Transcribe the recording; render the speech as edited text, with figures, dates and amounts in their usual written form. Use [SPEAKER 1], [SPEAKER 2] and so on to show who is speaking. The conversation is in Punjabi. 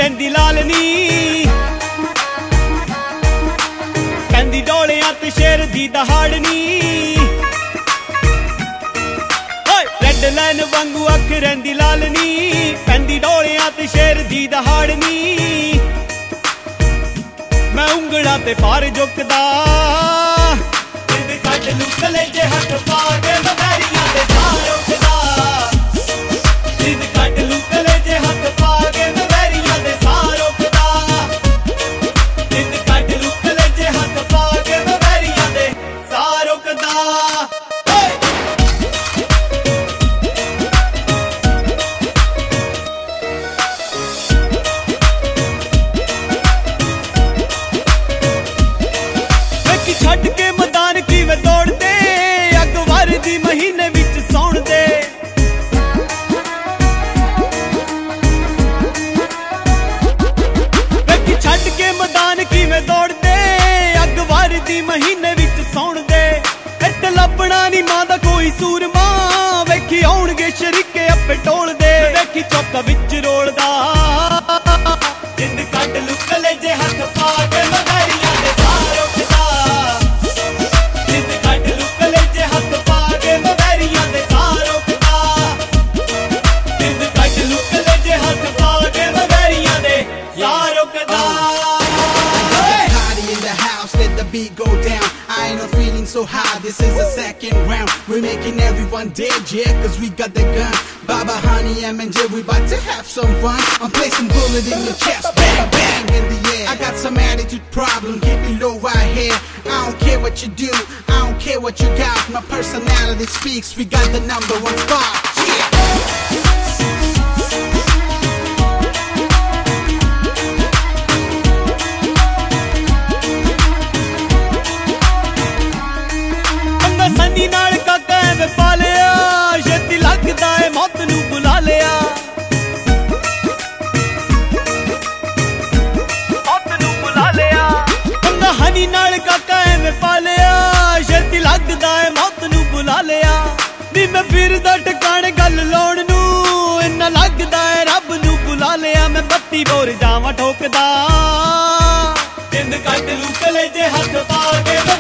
[SPEAKER 1] ਰਹਿੰਦੀ ਲਾਲਨੀ ਕਹਿੰਦੀ ਡੋਲਿਆਂ ਤੇ ਸ਼ੇਰ ਦੀ ਦਹਾੜਨੀ ਰੈੱਡ ਲਾਈਨ ਵਾਂਗੂ ਅੱਖ ਰਹਿੰਦੀ ਲਾਲਨੀ ਕਹਿੰਦੀ ਡੋਲਿਆਂ ਤੇ ਸ਼ੇਰ ਦੀ ਦਹਾੜਨੀ ਮੈਂ ਉਂਗਲਾਂ ਤੇ ਭਾਰ ਝੁਕਦਾ ਜਿੰਦ ਕੱਢ ਲੂ ਕਲੇਜੇ ਹੱਥ ਪਾ ਕੇ ਵੈਰੀਆਂ ਦੇ ਸਾਹ ਰੁਕਦਾ ਜਿੰਦ ਕੱਢ ਲੂ ਕਲੇਜੇ ਹੱਥ ਪਾ ਕੇ ਵੈਰੀਆਂ ਦੇ ਸਾਹ ਰੁਕਦਾ ਜਿੰਦ ਕੱਢ ਲੂ ਕਲੇਜੇ ਹੱਥ ਪਾ ਕੇ ਵੈਰੀਆਂ ਦੇ ਸਾਹ ਰੁਕਦਾ ਛੱਡ ਕੇ ਮੈਦਾਨ ਕਿਵੇਂ ਦੌੜਦੇ ਅੱਗ ਵਰਦੀ ਮਹੀਨੇ ਵਿੱਚ ਸੌਣ ਦੇ ਵੇਖੀ ਛੱਡ ਕੇ ਮੈਦਾਨ ਕਿਵੇਂ ਦੌੜਦੇ ਅੱਗ ਵਰਦੀ ਮਹੀਨੇ ਵਿੱਚ ਸੌਣ ਦੇ ਇੱਟ ਲੱਭਣਾ ਨੀ ਮਾਂ ਦਾ ਕੋਈ ਸੂਰਮਾ ਵੇਖੀ ਆਉਣਗੇ ਸ਼ਰੀਕੇ ਆਪੇ ਟੋਲਦੇ ਵੇਖੀ ਚੌਕਾ ਵਿੱਚ ਰੋਲਦਾ ਜਿੰਦ ਕੱਢ ਲੂ ਕਲੇਜੇ ਹੱਥ ਪਾ ਕੇ ਵੈਰੀਆਂ ਦੇ ਸਾਹ ਰੁਕਦਾ
[SPEAKER 2] beat go down, I ain't no feeling so high. This is the second round. We're making everyone dead, yeah, cause we got the gun. Baba, Honey, M&J, we about to have some fun. I'm placing bullet in your chest, bang, bang in the air. I got some attitude problem, keep it low right here. I don't care what you do, I don't care what you got. My personality speaks, we got the #1 spot, yeah.
[SPEAKER 1] Sunny ਨਾਲ ਕਾਕਾ ਐਵੇਂ ਪਾ ਲਿਆ ਛੇਤੀ ਲੱਗਦਾ ਏ ਮੌਤ ਨੂੰ ਬੁਲਾ ਲਿਆ ਮੌਤ ਨੂੰ ਬੁਲਾ ਲਿਆ ਕੰਗਾ ਹਨੀ ਨਾਲ ਕਾਕਾ ਐਵੇਂ ਪਾ ਲਿਆ ਛੇਤੀ ਲੱਗਦਾ ਏ ਮੌਤ ਨੂੰ ਬੁਲਾ ਲਿਆ ਨੀ ਮੈਂ ਫਿਰਦਾ ਟਿਕਾਣੇ ਗੱਲ ਲਾਉਣ ਨੂੰ ਇੰਨਾ ਲੱਗਦਾ ਏ ਰੱਬ ਨੂੰ ਬੁਲਾ ਲਿਆ ਮੈਂ 32 ਬੋਰ ਜਾਵਾਂ ਠੋਕਦਾ ਜਿੰਦ ਕੱਢ ਲੂ ਕਲੇਜੇ ਹੱਥ ਪਾ ਕੇ